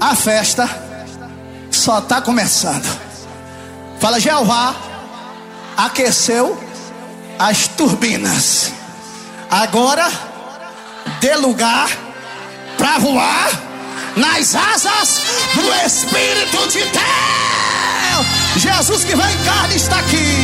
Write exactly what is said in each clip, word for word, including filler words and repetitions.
A festa só está começando. Fala, Jeová aqueceu as turbinas. Agora dê lugar para voar nas asas do Espírito de Deus. Jesus que vem em carne está aqui.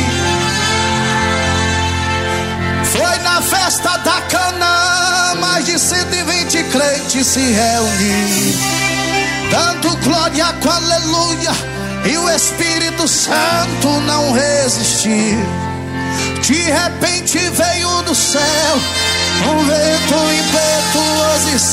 Foi na festa da Canaã, mais de cento e vinte crentes se reuniram, dando glória com aleluia, e o Espírito Santo não resistiu. De repente veio do céu um vento impetuoso e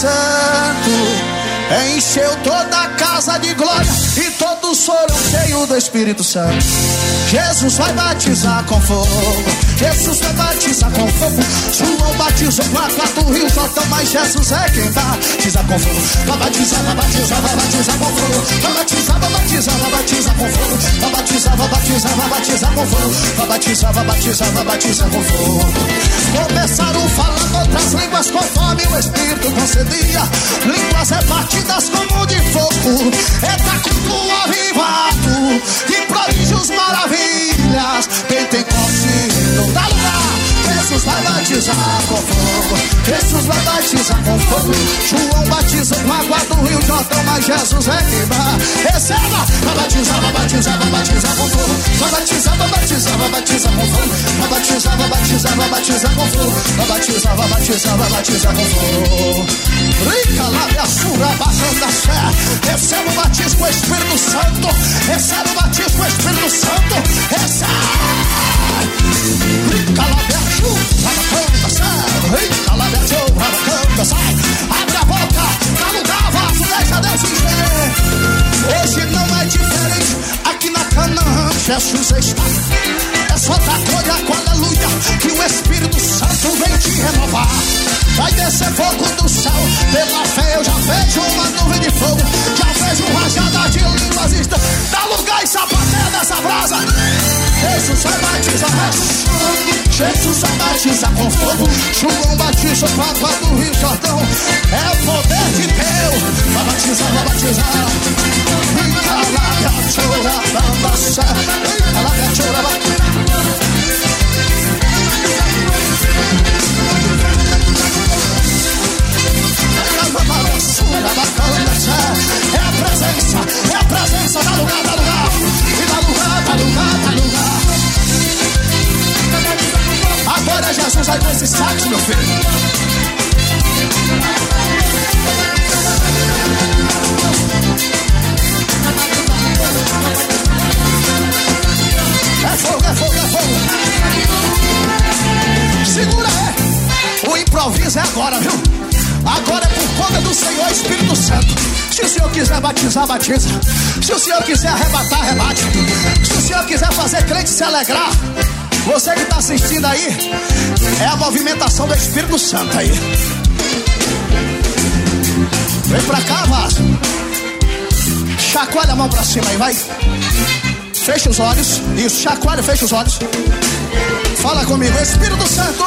santo, encheu toda a casa de glória, e todos foram cheios do Espírito Santo. Jesus vai batizar com fogo, Jesus vai batizar com fogo. João batizou com água do Rio Jordão, mas Jesus é quem batiza com fogo. Vai batizar, vai batizar, vai batizar com fogo. Vai batizar, vai batizar, vai batizar com fogo. Vai batizar, vai batizar, vai batizar com fogo. Vai batizar, vai batizar, vai batizar com fogo. Começaram falando outras línguas conforme o Espírito concedia, línguas repartidas como de fogo. Eita, culto avivado, de prodígios, maravilhas. Pentecoste não dá lugar. Jesus vai batizar com fogo, Jesus vai batizar com fogo. João batizou com água do Rio Jordão, mas Jesus é quem vai. Receba, vai batizar, vai batizar, vai batizar com fogo. Vai batizar, vai batizar, vai batizar com fogo. Vai batizar, vai batizar, vai batizar com fogo. Vai batizar, vai batizar, vai batizar com fogo. Rica lá minha sura, bacana fé. Receba o batismo com o Espírito Santo. Receba o batismo com o Espírito Santo. Receba. Rica lá minha sura, bacana fé. Rica lá minha sura, bacana fé. Abre a boca, dá lugar, vaso, deixa Deus encher. Hoje não é diferente. Aqui na Canaã Jesus está. É só dar glória com aleluia, que o Espírito Santo vem te renovar. Vai descer fogo do céu. Pela fé eu já vejo uma nuvem de fogo, já vejo rajada de línguas. Dá lugar e sapateia dessa brasa. Jesus vai batizar, Jesus vai batizar com fogo. João batiza com água do Rio Jordão. É o poder de Deus. Vai batizar, vai batizar. Calabia, chora, bambassa. Calabia, chora, bambassa. É a presença, é a presença. Dá lugar, dá lugar. E dá lugar, dá lugar, dá lugar. Agora Jesus vai com esse sax, meu filho. É fogo, é fogo, é fogo. Segura aí. O improviso é agora, viu? Agora é por conta do Senhor Espírito Santo. Se o Senhor quiser batizar, batiza. Se o Senhor quiser arrebatar, arrebate. Se o Senhor quiser fazer crente se alegrar, você que está assistindo aí, é a movimentação do Espírito Santo aí. Vem pra cá, vaso. Chacoalha a mão pra cima aí, vai. Fecha os olhos. Isso, chacoalha, fecha os olhos. Fala comigo. Espírito Santo,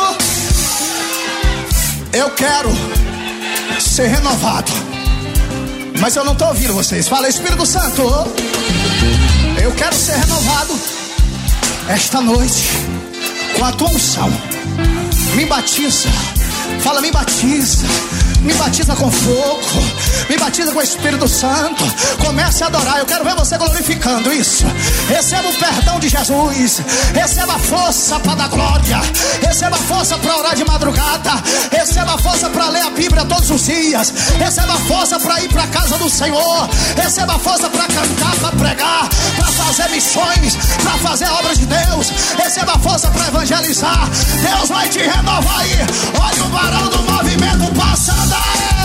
eu quero ser renovado. Mas eu não estou ouvindo vocês. Fala, Espírito Santo, eu quero ser renovado esta noite com a tua unção. Me batiza. Fala, me batiza. Me batiza com fogo. Me batiza com o Espírito Santo. Comece a adorar. Eu quero ver você glorificando isso. Receba o perdão de Jesus. Receba a força para dar glória. Receba a força para orar de madrugada. Receba a força para ler a Bíblia todos os dias. Receba a força para ir para a casa do Senhor. Receba a força para cantar, para pregar, para fazer missões, para fazer obras de Deus. Receba a força para evangelizar. Deus vai te renovar aí. Olha o varão do movimento passando aí.